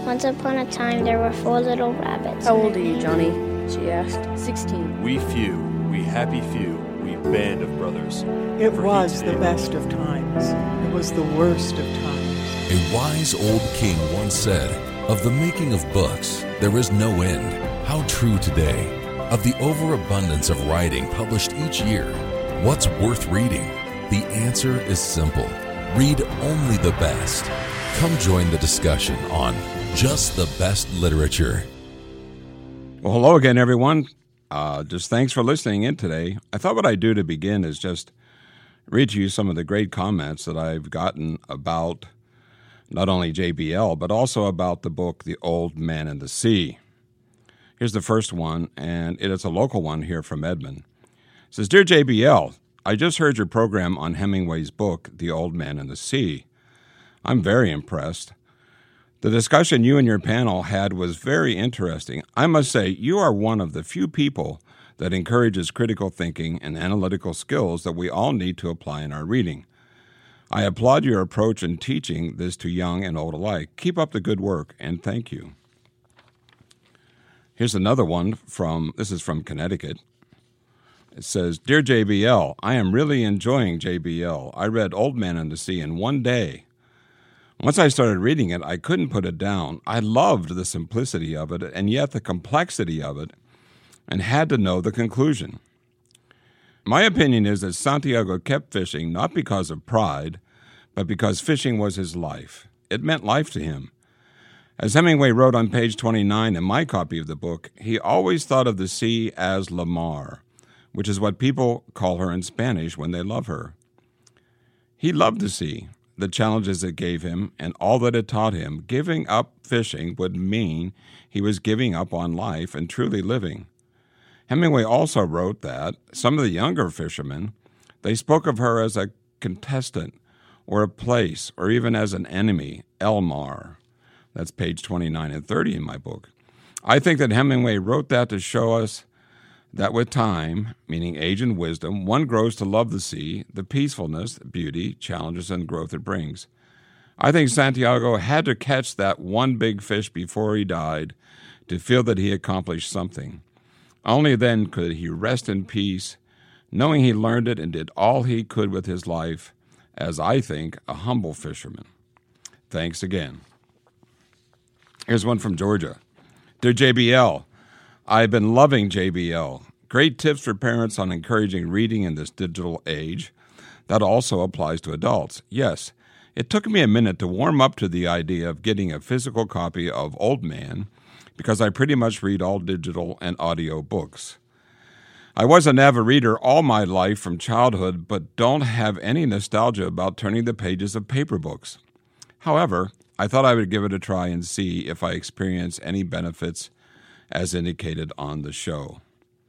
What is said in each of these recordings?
Once upon a time, there were 4 little rabbits. How old are you, Johnny? She asked. 16. We few, we happy few, we band of brothers. It was the best of times. It was the worst of times. A wise old king once said, "Of the making of books, there is no end." How true today. Of the overabundance of writing published each year, what's worth reading? The answer is simple. Read only the best. Come join the discussion on Just the Best Literature. Well, hello again, everyone. Just thanks for listening in today. I thought what I'd do to begin is just read to you some of the great comments that I've gotten about not only JBL, but also about the book, The Old Man and the Sea. Here's the first one, and it is a local one here from Edmond. It says, "Dear JBL, I just heard your program on Hemingway's book, The Old Man and the Sea. I'm very impressed. The discussion you and your panel had was very interesting. I must say, you are one of the few people that encourages critical thinking and analytical skills that we all need to apply in our reading. I applaud your approach in teaching this to young and old alike. Keep up the good work, and thank you." Here's another one this is from Connecticut. It says, "Dear JBL, I am really enjoying JBL. I read Old Man and the Sea in one day. Once I started reading it, I couldn't put it down. I loved the simplicity of it and yet the complexity of it and had to know the conclusion. My opinion is that Santiago kept fishing not because of pride, but because fishing was his life. It meant life to him. As Hemingway wrote on page 29 in my copy of the book, he always thought of the sea as la mar, which is what people call her in Spanish when they love her. He loved the sea, the challenges it gave him, and all that it taught him. Giving up fishing would mean he was giving up on life and truly living. Hemingway also wrote that some of the younger fishermen, they spoke of her as a contestant or a place or even as an enemy, El Mar. That's page 29 and 30 in my book. I think that Hemingway wrote that to show us that with time, meaning age and wisdom, one grows to love the sea, the peacefulness, beauty, challenges, and growth it brings. I think Santiago had to catch that one big fish before he died to feel that he accomplished something. Only then could he rest in peace, knowing he learned it and did all he could with his life, as I think a humble fisherman. Thanks again." Here's one from Georgia. "Dear JBL, I've been loving JBL. Great tips for parents on encouraging reading in this digital age. That also applies to adults. Yes, it took me a minute to warm up to the idea of getting a physical copy of Old Man because I pretty much read all digital and audio books. I was an avid reader all my life from childhood, but don't have any nostalgia about turning the pages of paper books. However, I thought I would give it a try and see if I experience any benefits as indicated on the show.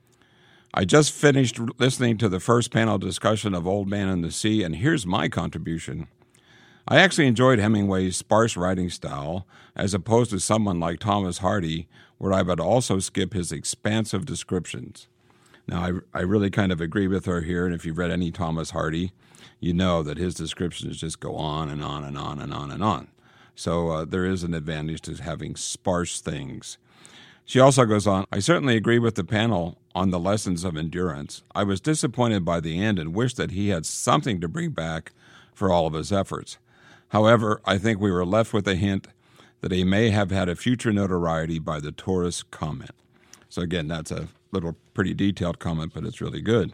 I just finished listening to the first panel discussion of Old Man and the Sea, and here's my contribution. I actually enjoyed Hemingway's sparse writing style, as opposed to someone like Thomas Hardy, where I would also skip his expansive descriptions. Now, I really kind of agree with her here, and if you've read any Thomas Hardy, you know that his descriptions just go on and on and on and on and on. So there is an advantage to having sparse things. She also goes on, I certainly agree with the panel on the lessons of endurance. I was disappointed by the end and wished that he had something to bring back for all of his efforts. However, I think we were left with a hint that he may have had a future notoriety by the tourist comment. So again, that's a little pretty detailed comment, but it's really good.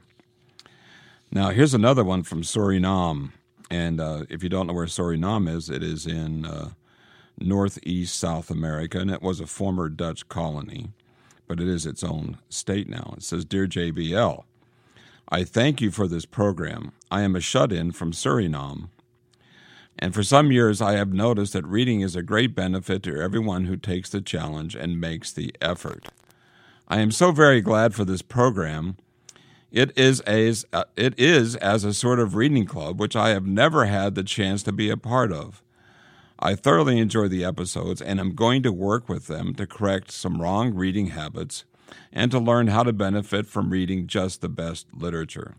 Now, here's another one from Suriname. And if you don't know where Suriname is, it is in northeast South America, and it was a former Dutch colony, but it is its own state now. It says, Dear JBL, I thank you for this program. I am a shut-in from Suriname, and for some years I have noticed that reading is a great benefit to everyone who takes the challenge and makes the effort. I am so very glad for this program. It is as a sort of reading club, which I have never had the chance to be a part of. I thoroughly enjoy the episodes, and am going to work with them to correct some wrong reading habits and to learn how to benefit from reading just the best literature.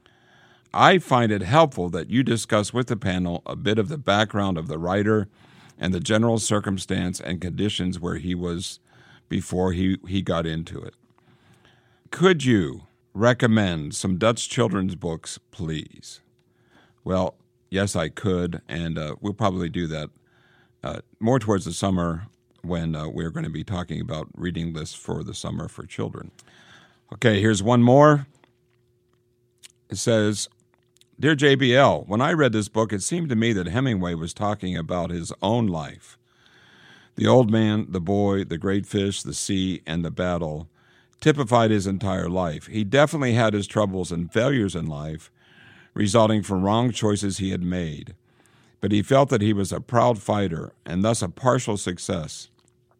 I find it helpful that you discuss with the panel a bit of the background of the writer and the general circumstance and conditions where he was before he got into it. Could you recommend some Dutch children's books, please? Well, yes, I could, and we'll probably do that more towards the summer when we're going to be talking about reading lists for the summer for children. Okay, here's one more. It says, Dear JBL, when I read this book, it seemed to me that Hemingway was talking about his own life. The old man, the boy, the great fish, the sea, and the battle typified his entire life. He definitely had his troubles and failures in life, resulting from wrong choices he had made. But he felt that he was a proud fighter and thus a partial success.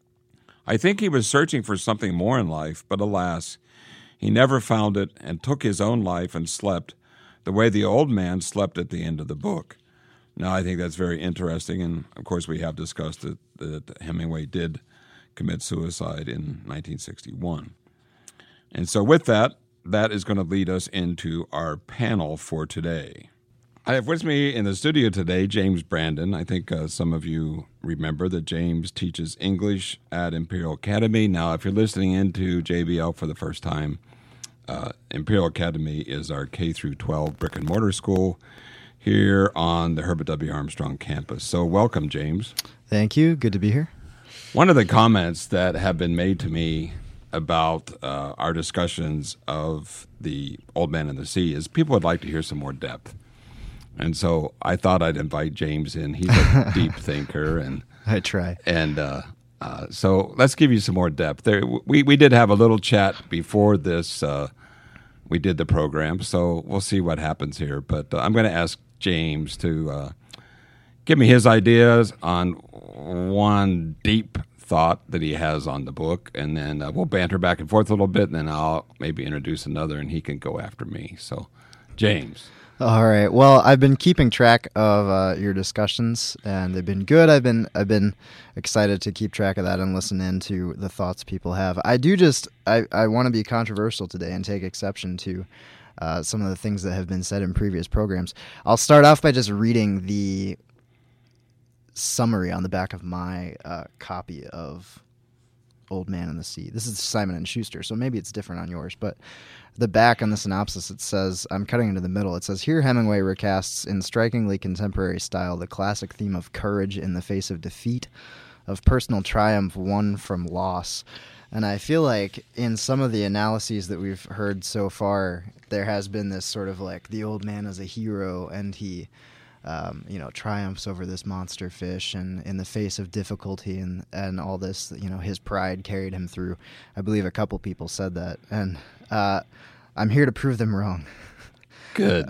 I think he was searching for something more in life, but alas, he never found it and took his own life and slept the way the old man slept at the end of the book. Now, I think that's very interesting, and of course we have discussed that Hemingway did commit suicide in 1961. And so with that is going to lead us into our panel for today. I have with me in the studio today James Brandon. I think some of you remember that James teaches English at Imperial Academy. Now, if you're listening into JBL for the first time, Imperial Academy is our K-12 brick-and-mortar school here on the Herbert W. Armstrong campus. So welcome, James. Thank you. Good to be here. One of the comments that have been made to me about our discussions of The Old Man and the Sea is people would like to hear some more depth. And so I thought I'd invite James in. He's a deep thinker. And I try. And so let's give you some more depth. We did have a little chat before this. We did the program, so we'll see what happens here. But I'm going to ask James to give me his ideas on one deep thought that he has on the book, and then we'll banter back and forth a little bit, and then I'll maybe introduce another, and he can go after me. So, James. All right. Well, I've been keeping track of your discussions, and they've been good. I've been excited to keep track of that and listen into the thoughts people have. I want to be controversial today and take exception to some of the things that have been said in previous programs. I'll start off by just reading the summary on the back of my copy of Old Man and the Sea. This is Simon & Schuster, so maybe it's different on yours, but the back on the synopsis, it says, I'm cutting into the middle, it says, Here Hemingway recasts in strikingly contemporary style the classic theme of courage in the face of defeat, of personal triumph won from loss. And I feel like in some of the analyses that we've heard so far, there has been this sort of like the old man as a hero, and he triumphs over this monster fish, and in the face of difficulty and all this, his pride carried him through. I believe a couple people said that, and I'm here to prove them wrong. Good.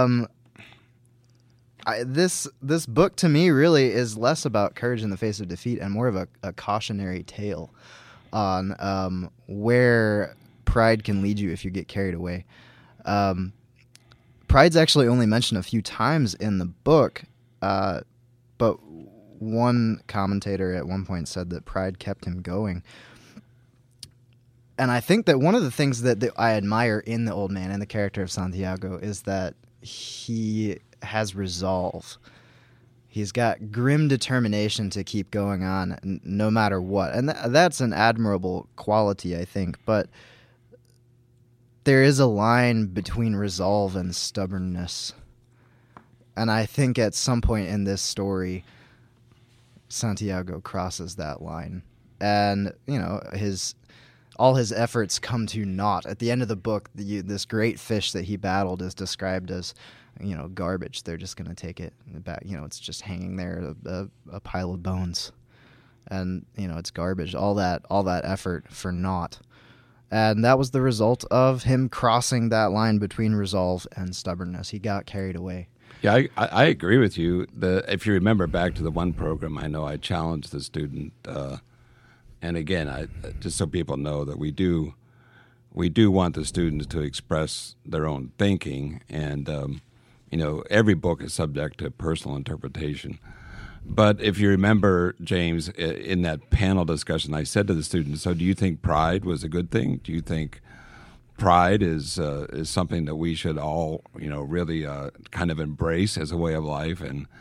This book to me really is less about courage in the face of defeat and more of a cautionary tale on where pride can lead you if you get carried away. Pride's actually only mentioned a few times in the book, but one commentator at one point said that pride kept him going. And I think that one of the things that I admire in the old man and the character of Santiago is that he has resolve. He's got grim determination to keep going on no matter what. And that's an admirable quality, I think. But there is a line between resolve and stubbornness. And I think at some point in this story, Santiago crosses that line. And, all his efforts come to naught. At the end of the book, this great fish that he battled is described as, garbage. They're just going to take it back. It's just hanging there, a pile of bones. And, it's garbage. All that effort for naught. And that was the result of him crossing that line between resolve and stubbornness. He got carried away. Yeah, I agree with you. If you remember back to the one program, I know I challenged the student, and again, just so people know that we do want the students to express their own thinking, and every book is subject to personal interpretation. But if you remember, James, in that panel discussion, I said to the students, so do you think pride was a good thing? Do you think pride is something that we should all, really kind of embrace as a way of life? And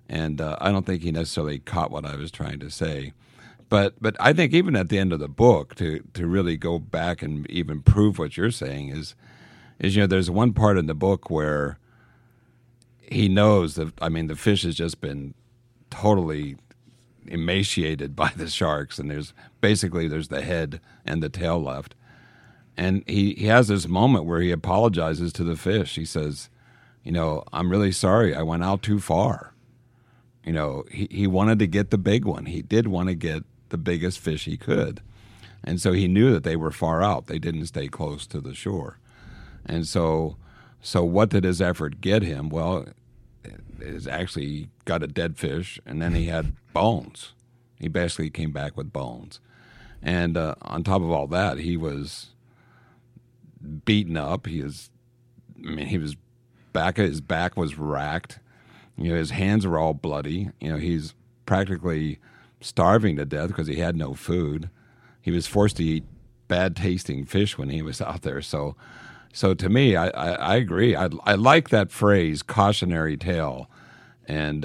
And I don't think he necessarily caught what I was trying to say. But I think even at the end of the book, to really go back and even prove what you're saying is there's one part in the book where he knows that, the fish has just been totally emaciated by the sharks, and there's the head and the tail left. And he has this moment where he apologizes to the fish. He says, I'm really sorry, I went out too far. He wanted to get the big one. He did want to get the biggest fish he could. And so he knew that they were far out. They didn't stay close to the shore. And so what did his effort get him? Well, it actually got a dead fish, and then he had bones. He basically came back with bones. And on top of all that, he was beaten up. His back was racked. His hands were all bloody. He's practically starving to death because he had no food. He was forced to eat bad-tasting fish when he was out there. So to me, I agree. I like that phrase, cautionary tale. And,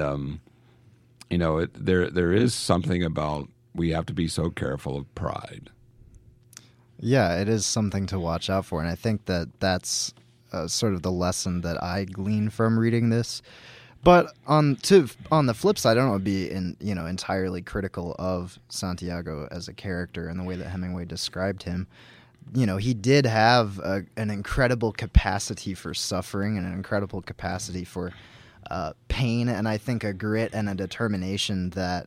there is something about we have to be so careful of pride. Yeah, it is something to watch out for. And I think that's sort of the lesson that I glean from reading this. But on the flip side, I don't want to be entirely critical of Santiago as a character and the way that Hemingway described him. He did have an incredible capacity for suffering and an incredible capacity for pain, and I think a grit and a determination that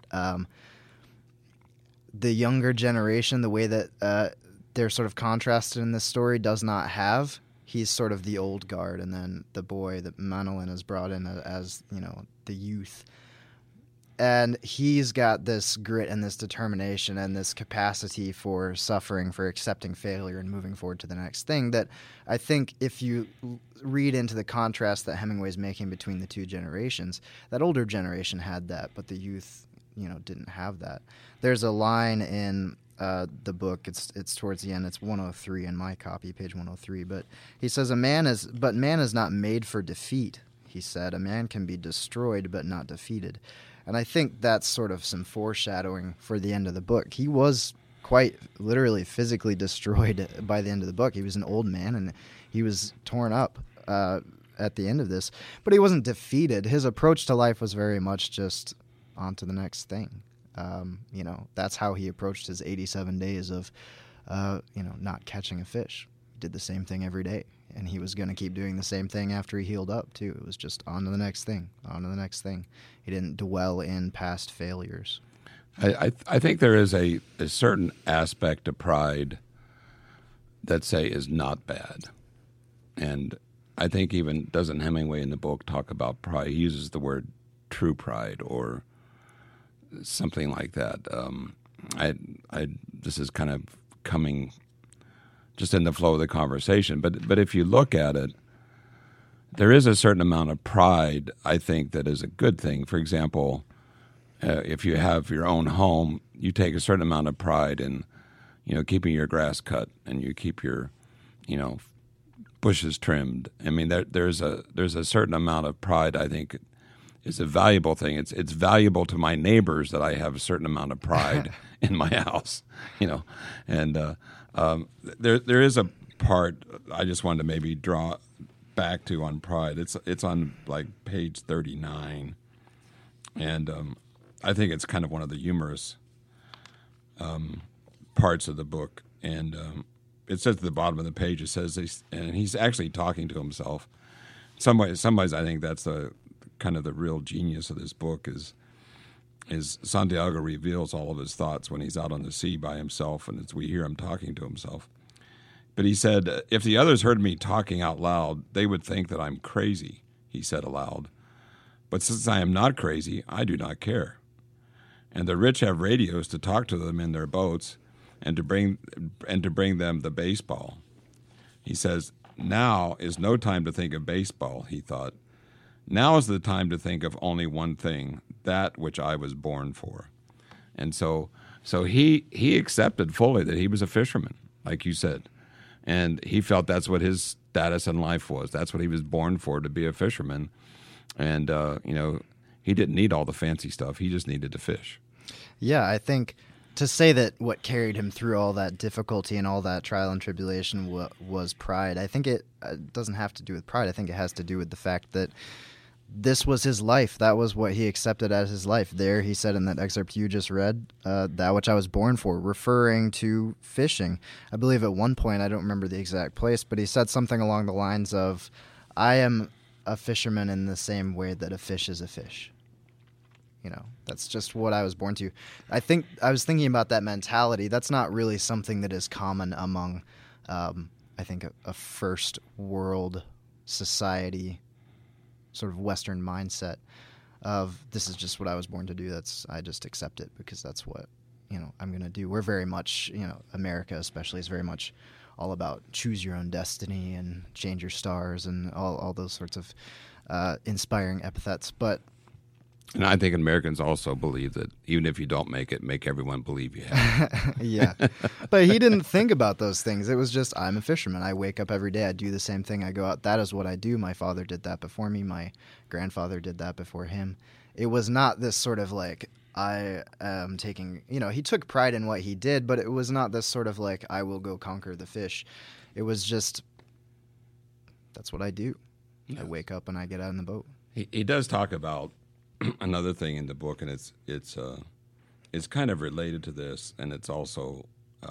the younger generation, the way that they're sort of contrasted in this story, does not have. He's sort of the old guard, and then the boy that Manolin has brought in as the youth. And he's got this grit and this determination and this capacity for suffering, for accepting failure and moving forward to the next thing that I think if you read into the contrast that Hemingway's making between the two generations, that older generation had that, but the youth, didn't have that. There's a line in the book, it's towards the end, it's 103 in my copy, page 103, but he says, man is not made for defeat, he said. A man can be destroyed but not defeated. And I think that's sort of some foreshadowing for the end of the book. He was quite literally physically destroyed by the end of the book. He was an old man, and he was torn up at the end of this. But he wasn't defeated. His approach to life was very much just on to the next thing. That's how he approached his 87 days of, not catching a fish. He did the same thing every day. And he was going to keep doing the same thing after he healed up, too. It was just on to the next thing, on to the next thing. He didn't dwell in past failures. I think there is a certain aspect of pride that, say, is not bad. And I think even, doesn't Hemingway in the book talk about pride? He uses the word true pride or something like that. This is kind of coming just in the flow of the conversation. But if you look at it, there is a certain amount of pride, I think, that is a good thing. For example, if you have your own home, you take a certain amount of pride in, keeping your grass cut and you keep your, bushes trimmed. I mean, there's a certain amount of pride, I think, is a valuable thing. It's valuable to my neighbors that I have a certain amount of pride in my house, and there is a part I just wanted to maybe draw back to on pride. It's on like page 39, and I think it's kind of one of the humorous parts of the book. And it says at the bottom of the page, it says, and he's actually talking to himself. Some ways I think that's the kind of the real genius of this book is Santiago reveals all of his thoughts when he's out on the sea by himself, and we hear him talking to himself. But he said, if the others heard me talking out loud, they would think that I'm crazy, he said aloud. But since I am not crazy, I do not care. And the rich have radios to talk to them in their boats and to bring them the baseball. He says, now is no time to think of baseball, he thought. Now is the time to think of only one thing, that which I was born for. And so he accepted fully that he was a fisherman, like you said. And he felt that's what his status in life was. That's what he was born for, to be a fisherman. And, He didn't need all the fancy stuff. He just needed to fish. Yeah, I think to say that what carried him through all that difficulty and all that trial and tribulation was pride, I think it doesn't have to do with pride. I think it has to do with the fact that this was his life. That was what he accepted as his life. There, he said in that excerpt you just read, that which I was born for, referring to fishing. I believe at one point, I don't remember the exact place, but he said something along the lines of, I am a fisherman in the same way that a fish is a fish. You know, that's just what I was born to. I think I was thinking about that mentality. That's not really something that is common among, I think, a first world society, sort of Western mindset of this is just what I was born to do. I just accept it because that's what, I'm going to do. We're very much, America especially is very much all about choose your own destiny and change your stars and all those sorts of inspiring epithets. And I think Americans also believe that even if you don't make it, make everyone believe you have. Yeah. But he didn't think about those things. It was just, I'm a fisherman. I wake up every day. I do the same thing. I go out. That is what I do. My father did that before me. My grandfather did that before him. It was not this sort of like, I am taking, he took pride in what he did, but it was not this sort of like, I will go conquer the fish. It was just, that's what I do. Yeah. I wake up and I get out in the boat. He does talk about another thing in the book, and it's kind of related to this, and it's also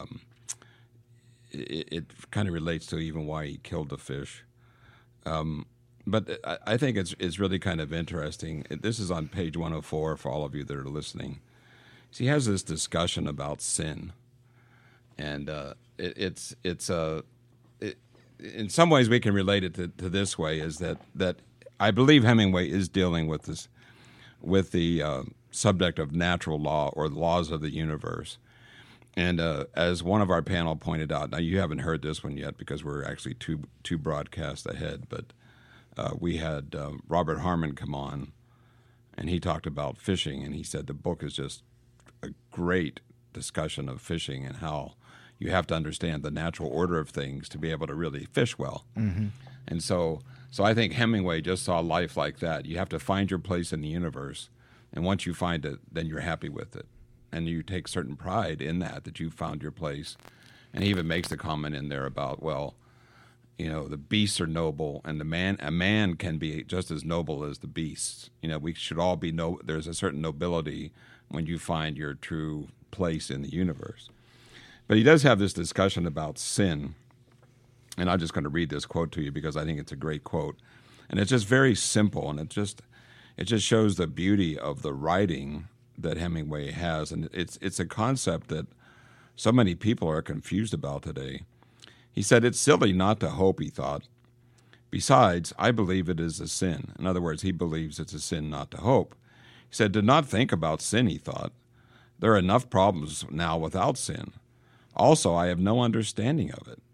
it kind of relates to even why he killed the fish. But I think it's really kind of interesting. This is on page 104 for all of you that are listening. So he has this discussion about sin, and it's in some ways we can relate it to this way, is that I believe Hemingway is dealing with this, with the subject of natural law or the laws of the universe. And as one of our panel pointed out, now you haven't heard this one yet because we're actually two broadcasts ahead, but we had Robert Harmon come on, and he talked about fishing, and he said the book is just a great discussion of fishing and how you have to understand the natural order of things to be able to really fish well. Mm-hmm. And so I think Hemingway just saw life like that. You have to find your place in the universe, and once you find it, then you're happy with it. And you take certain pride in that you found your place. And he even makes the comment in there about, well, the beasts are noble, and a man can be just as noble as the beasts. We should all be there's a certain nobility when you find your true place in the universe. But he does have this discussion about sin. And I'm just going to read this quote to you because I think it's a great quote. And it's just very simple, and it just shows the beauty of the writing that Hemingway has. And it's a concept that so many people are confused about today. He said, "It's silly not to hope," he thought. "Besides, I believe it is a sin." In other words, he believes it's a sin not to hope. He said, "Do not think about sin," he thought. "There are enough problems now without sin. Also, I have no understanding of it.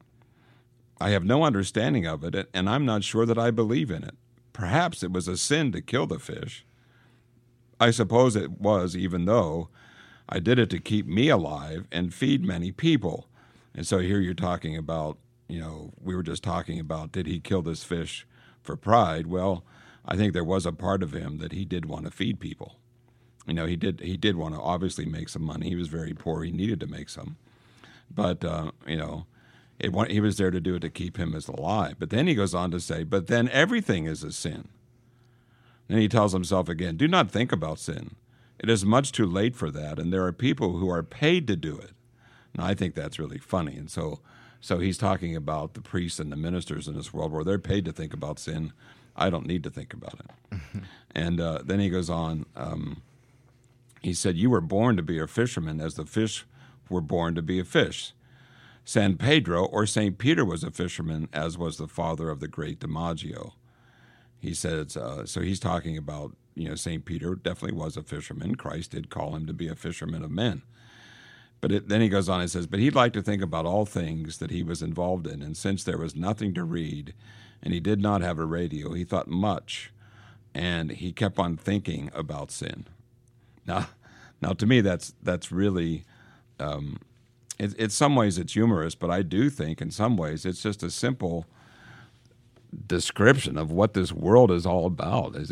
And I'm not sure that I believe in it. Perhaps it was a sin to kill the fish. I suppose it was, even though I did it to keep me alive and feed many people." And so here you're talking about, we were just talking about, did he kill this fish for pride? Well, I think there was a part of him that he did want to feed people. He did want to obviously make some money. He was very poor. He needed to make some. But, he was there to do it to keep him as alive. But then he goes on to say, but then everything is a sin. Then he tells himself again, do not think about sin. It is much too late for that, and there are people who are paid to do it. Now, I think that's really funny. And so he's talking about the priests and the ministers in this world where they're paid to think about sin. I don't need to think about it. And then he goes on. He said, you were born to be a fisherman as the fish were born to be a fish. San Pedro or St. Peter was a fisherman, as was the father of the great DiMaggio. He says, so he's talking about, St. Peter definitely was a fisherman. Christ did call him to be a fisherman of men. But then he goes on and says, but he'd like to think about all things that he was involved in. And since there was nothing to read and he did not have a radio, he thought much, and he kept on thinking about sin. Now to me, that's really, in some ways it's humorous, but I do think in some ways it's just a simple description of what this world is all about.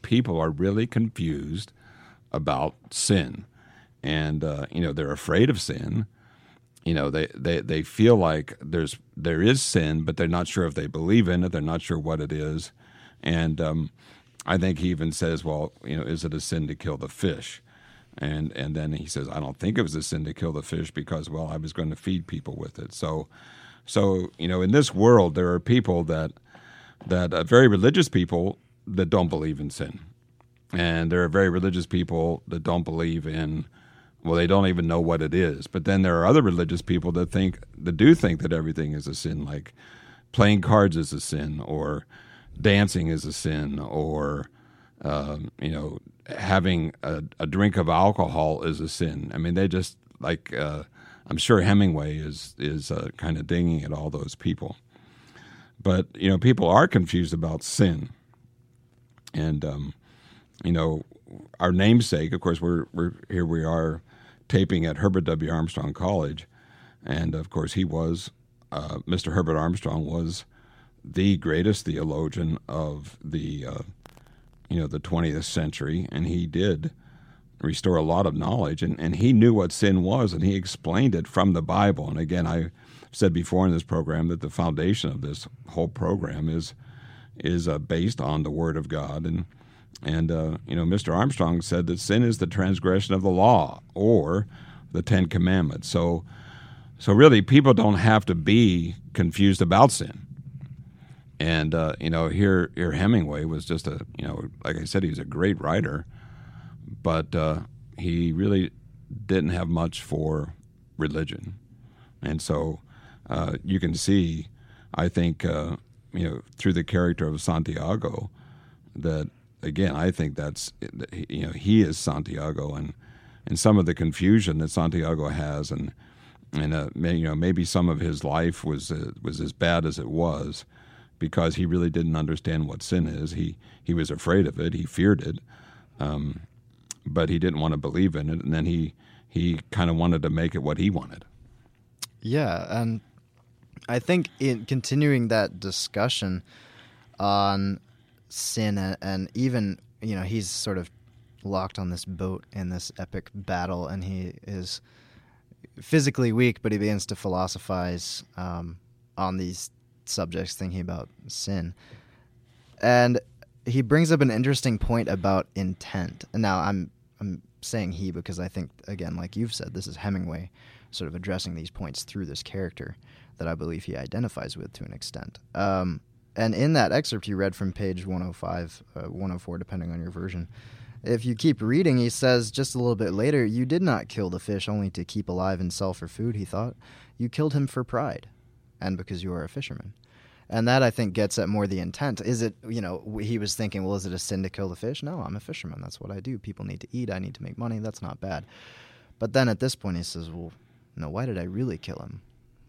people are really confused about sin, and they're afraid of sin. They feel like there is sin, but they're not sure if they believe in it. They're not sure what it is, and I think he even says, "Well, is it a sin to kill the fish?" And then he says, "I don't think it was a sin to kill the fish because, well, I was going to feed people with it." So in this world, there are people that very religious people that don't believe in sin, and there are very religious people that don't believe in. Well, they don't even know what it is. But then there are other religious people that do think that everything is a sin, like playing cards is a sin, or dancing is a sin, or having a drink of alcohol is a sin. I mean, they just I'm sure Hemingway is kind of dinging at all those people. But people are confused about sin, and our namesake, of course, we're here. We are taping at Herbert W. Armstrong College, and of course he was Mr. Herbert Armstrong was the greatest theologian of the 20th century, and he did restore a lot of knowledge, and he knew what sin was, and he explained it from the Bible. And again, I said before in this program that the foundation of this whole program is based on the Word of God, and Mr. Armstrong said that sin is the transgression of the law or the Ten Commandments. So really, people don't have to be confused about sin. And here Hemingway was just like I said, he was a great writer, but he really didn't have much for religion, and so you can see, I think, through the character of Santiago, that. Again, I think that's he is Santiago, and some of the confusion that Santiago has, and maybe some of his life was as bad as it was because he really didn't understand what sin is. He was afraid of it, he feared it, but he didn't want to believe in it, and then he kind of wanted to make it what he wanted. Yeah, and I think in continuing that discussion on sin, and even he's sort of locked on this boat in this epic battle, and he is physically weak, but he begins to philosophize on these subjects, thinking about sin, and he brings up an interesting point about intent. And now I'm saying he because I think, again, like you've said, this is Hemingway sort of addressing these points through this character that I believe he identifies with to an extent. And in that excerpt you read from page 105, 104, depending on your version, if you keep reading, he says just a little bit later, "You did not kill the fish only to keep alive and sell for food," he thought. "You killed him for pride, and because you are a fisherman." And that, I think, gets at more the intent. Is it, he was thinking, well, is it a sin to kill the fish? No, I'm a fisherman. That's what I do. People need to eat. I need to make money. That's not bad. But then at this point he says, well, no, why did I really kill him?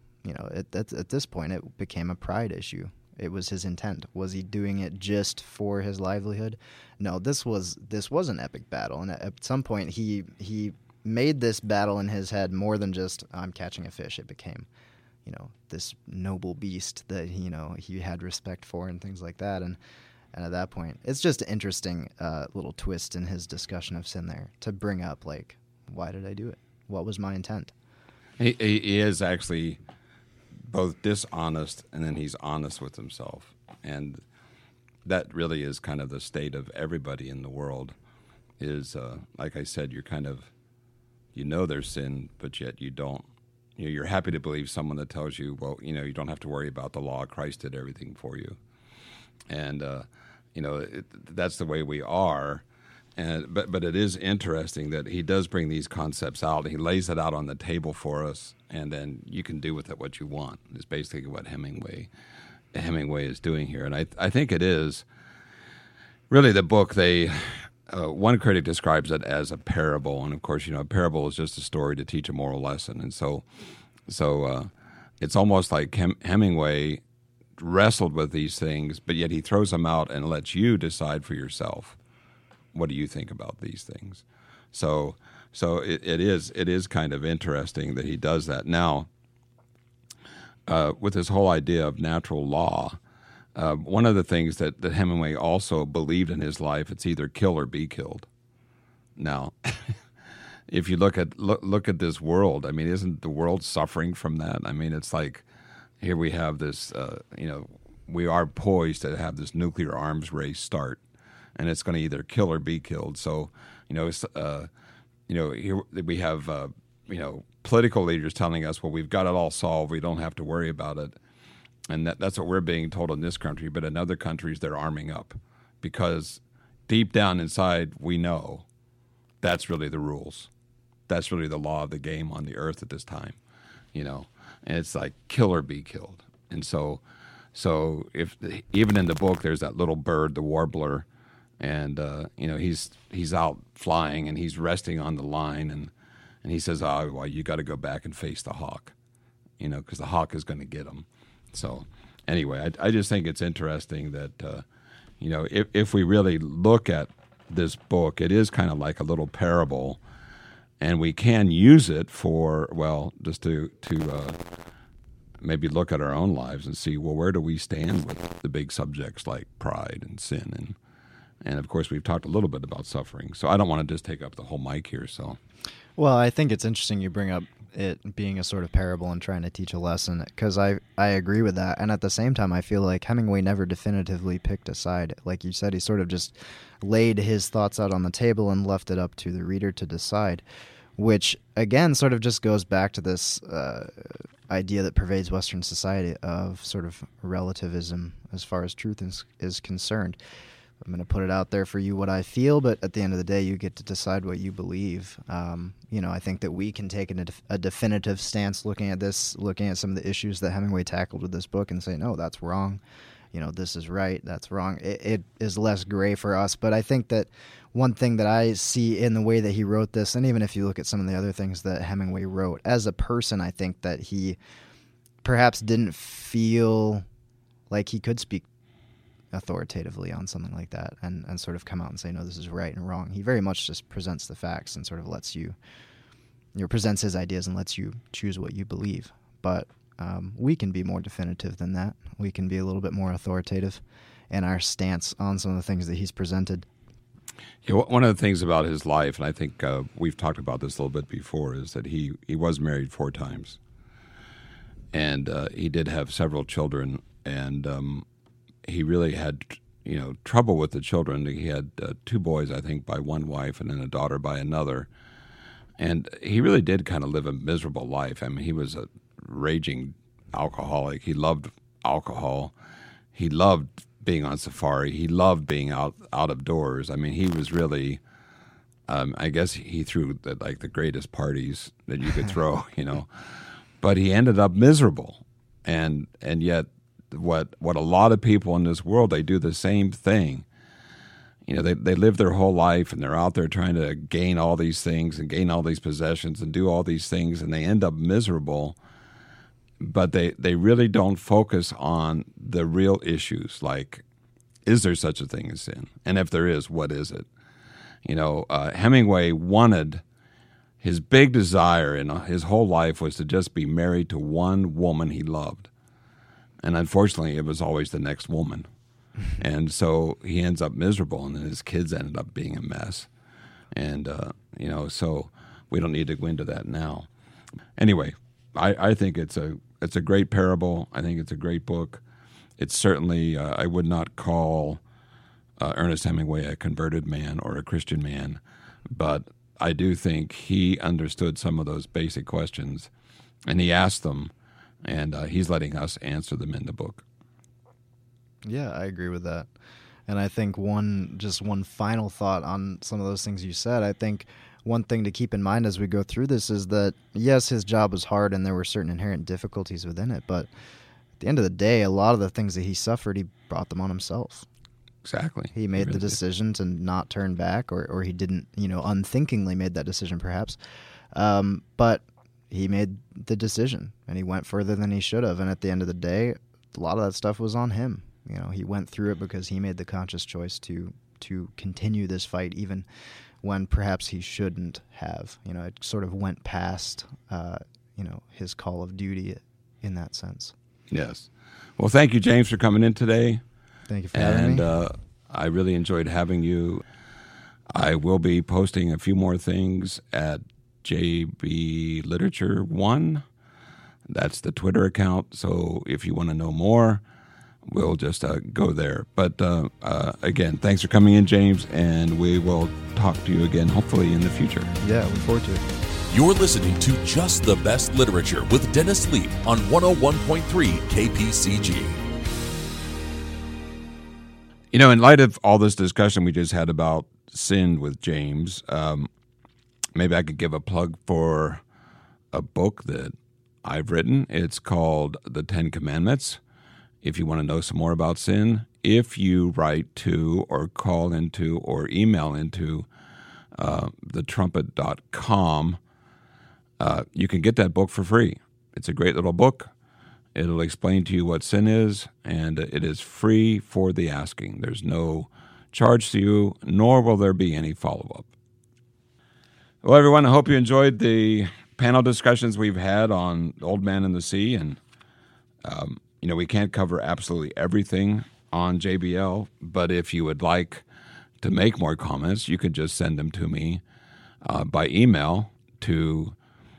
At this point it became a pride issue. It was his intent. Was he doing it just for his livelihood? No, this was an epic battle, and at some point he made this battle in his head more than just I'm catching a fish. It became, this noble beast that he had respect for and things like that. And at that point, it's just an interesting little twist in his discussion of sin there to bring up, like, why did I do it? What was my intent? He is actually both dishonest, and then he's honest with himself. And that really is kind of the state of everybody in the world is, like I said, you're kind of, there's sin, but yet you don't. You're happy to believe someone that tells you, well, you don't have to worry about the law. Christ did everything for you. And, that's the way we are. But it is interesting that he does bring these concepts out. He lays it out on the table for us, and then you can do with it what you want. It's basically what Hemingway is doing here. And I think it is really the book. One critic describes it as a parable, and of course, a parable is just a story to teach a moral lesson. And so it's almost like Hemingway wrestled with these things, but yet he throws them out and lets you decide for yourself. What do you think about these things? So it is kind of interesting that he does that. Now, with this whole idea of natural law, one of the things that Hemingway also believed in his life, it's either kill or be killed. Now, if you look at this world, I mean, isn't the world suffering from that? I mean, it's like here we have this, we are poised to have this nuclear arms race start, and it's going to either kill or be killed. So, here we have, political leaders telling us, well, we've got it all solved. We don't have to worry about it. And that's what we're being told in this country. But in other countries, they're arming up because deep down inside, we know that's really the rules. That's really the law of the game on the earth at this time, And it's like kill or be killed. And so if even in the book, there's that little bird, the warbler, and he's out flying and he's resting on the line, and he says, "Oh, well, you got to go back and face the hawk, because the hawk is going to get him." So anyway, I just think it's interesting that if we really look at this book, it is kind of like a little parable, and we can use it for just to maybe look at our own lives and see, well, where do we stand with the big subjects like pride and sin, and of course we've talked a little bit about suffering. So I don't want to just take up the whole mic here. So, well, I think it's interesting you bring up it being a sort of parable and trying to teach a lesson, because I agree with that, and at the same time I feel like Hemingway never definitively picked a side. Like you said, he sort of just laid his thoughts out on the table and left it up to the reader to decide, which again sort of just goes back to this idea that pervades Western society of sort of relativism as far as truth is concerned. I'm going to put it out there for you what I feel, but at the end of the day, you get to decide what you believe. I think that we can take a definitive stance looking at this, looking at some of the issues that Hemingway tackled with this book and say, no, that's wrong. This is right, that's wrong. It is less gray for us, but I think that one thing that I see in the way that he wrote this, and even if you look at some of the other things that Hemingway wrote, as a person, I think that he perhaps didn't feel like he could speak authoritatively on something like that and sort of come out and say, no, this is right and wrong. He very much just presents the facts and sort of lets you presents his ideas and lets you choose what you believe. But we can be more definitive than that. We can be a little bit more authoritative in our stance on some of the things that he's presented. Yeah, one of the things about his life, and I think we've talked about this a little bit before, is that he was married 4 times. And he did have several children, and he really had, trouble with the children. He had 2 boys, I think, by one wife, and then a daughter by another. And he really did kind of live a miserable life. I mean, he was a raging alcoholic. He loved alcohol. He loved being on safari. He loved being out of doors. I mean, he was really, I guess he threw the greatest parties that you could throw, But he ended up miserable. And yet, what a lot of people in this world, they do the same thing. They live their whole life and they're out there trying to gain all these things and gain all these possessions and do all these things, and they end up miserable. But they really don't focus on the real issues, like, is there such a thing as sin? And if there is, what is it? Hemingway wanted, his big desire in his whole life was to just be married to one woman he loved. And unfortunately, it was always the next woman. And so he ends up miserable, and then his kids ended up being a mess. And, so we don't need to go into that now. Anyway, I think it's a great parable. I think it's a great book. It's certainly, I would not call Ernest Hemingway a converted man or a Christian man, but I do think he understood some of those basic questions, and he asked them, and he's letting us answer them in the book. Yeah, I agree with that. And I think one final thought on some of those things you said, I think one thing to keep in mind as we go through this is that, yes, his job was hard and there were certain inherent difficulties within it, but at the end of the day, a lot of the things that he suffered, he brought them on himself. Exactly. He made the decision to not turn back, or he didn't, unthinkingly made that decision perhaps. But he made the decision, and he went further than he should have. And at the end of the day, a lot of that stuff was on him. He went through it because he made the conscious choice to continue this fight, even when perhaps he shouldn't have. It sort of went past, his call of duty in that sense. Yes. Well, thank you, James, for coming in today. Thank you for having me. And I really enjoyed having you. I will be posting a few more things at JB Literature 1. That's the Twitter account. So if you want to know more, we'll just go there. But again, thanks for coming in, James, and we will talk to you again, hopefully in the future. Yeah, look forward to it. You're listening to Just the Best Literature with Dennis Leap on 101.3 KPCG. You know, in light of all this discussion we just had about sin with James, maybe I could give a plug for a book that I've written. It's called The Ten Commandments. If you want to know some more about sin, if you write to or call into or email into thetrumpet.com, you can get that book for free. It's a great little book. It'll explain to you what sin is, and it is free for the asking. There's no charge to you, nor will there be any follow-up. Well, everyone, I hope you enjoyed the panel discussions we've had on Old Man and the Sea, and you know, we can't cover absolutely everything on JBL, but if you would like to make more comments, you could just send them to me by email to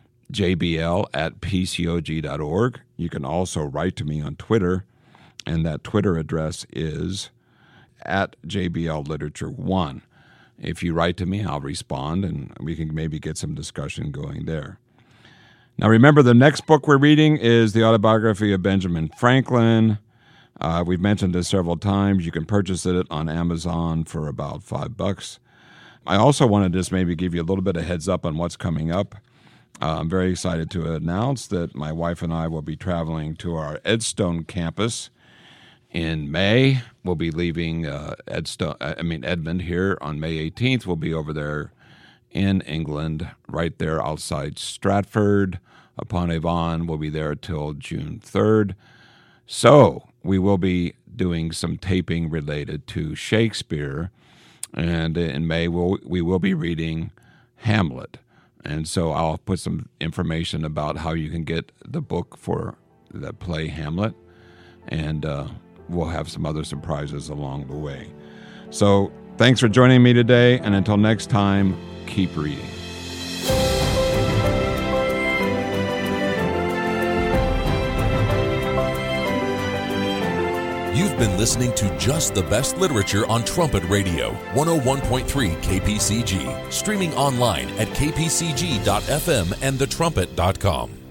jbl@pcog.org. You can also write to me on Twitter, and that Twitter address is @JBLLiterature1. If you write to me, I'll respond, and we can maybe get some discussion going there. Now, remember, the next book we're reading is the autobiography of Benjamin Franklin. We've mentioned this several times. You can purchase it on Amazon for about $5. I also want to just maybe give you a little bit of heads up on what's coming up. I'm very excited to announce that my wife and I will be traveling to our Edstone campus in May. We'll be leaving Edmond here on May 18th. We'll be over there in England, right there outside Stratford upon Avon. We'll be there till June 3rd. So we will be doing some taping related to Shakespeare, and in May we will be reading Hamlet. And so I'll put some information about how you can get the book for the play Hamlet, and we'll have some other surprises along the way. So thanks for joining me today, and until next time, keep reading. You've been listening to Just the Best Literature on Trumpet Radio, 101.3 KPCG, streaming online at kpcg.fm and thetrumpet.com.